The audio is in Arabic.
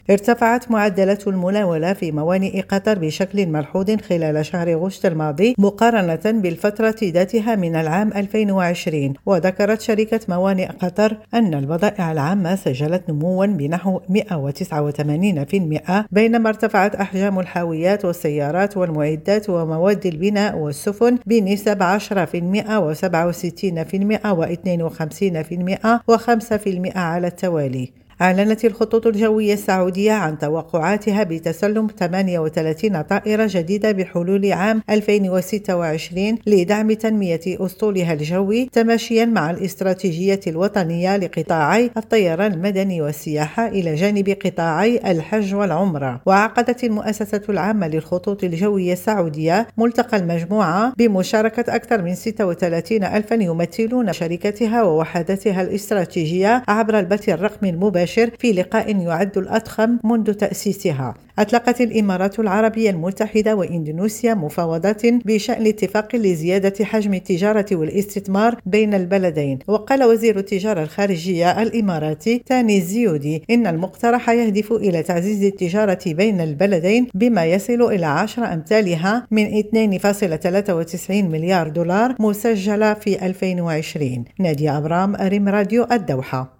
ارتفعت معدلات المناولة في موانئ قطر بشكل ملحوظ خلال شهر غشت الماضي مقارنة بالفترة ذاتها من العام 2020. وذكرت شركة موانئ قطر أن البضائع العامة سجلت نموا بنحو 189%، بينما ارتفعت أحجام الحاويات والسيارات والمعدات ومواد البناء والسفن بنسب 10% و67% و52% و5% على التوالي. أعلنت الخطوط الجوية السعودية عن توقعاتها بتسلم 38 طائرة جديدة بحلول عام 2026 لدعم تنمية أسطولها الجوي، تماشيا مع الاستراتيجية الوطنية لقطاعي الطيران المدني والسياحة إلى جانب قطاعي الحج والعمرة. وعقدت المؤسسة العامة للخطوط الجوية السعودية ملتقى المجموعة بمشاركة أكثر من 36 ألفا يمثلون شركتها ووحداتها الاستراتيجية عبر البث الرقمي المباشر في لقاء يعد الأضخم منذ تأسيسها. أطلقت الإمارات العربية المتحدة وإندونيسيا مفاوضات بشأن اتفاق لزيادة حجم التجارة والاستثمار بين البلدين. وقال وزير التجارة الخارجية الإماراتي تاني الزيودي إن المقترح يهدف إلى تعزيز التجارة بين البلدين بما يصل إلى 10 أمثالها من 2.93 مليار دولار مسجلة في 2020. نادية أبرام، ريم راديو، الدوحة.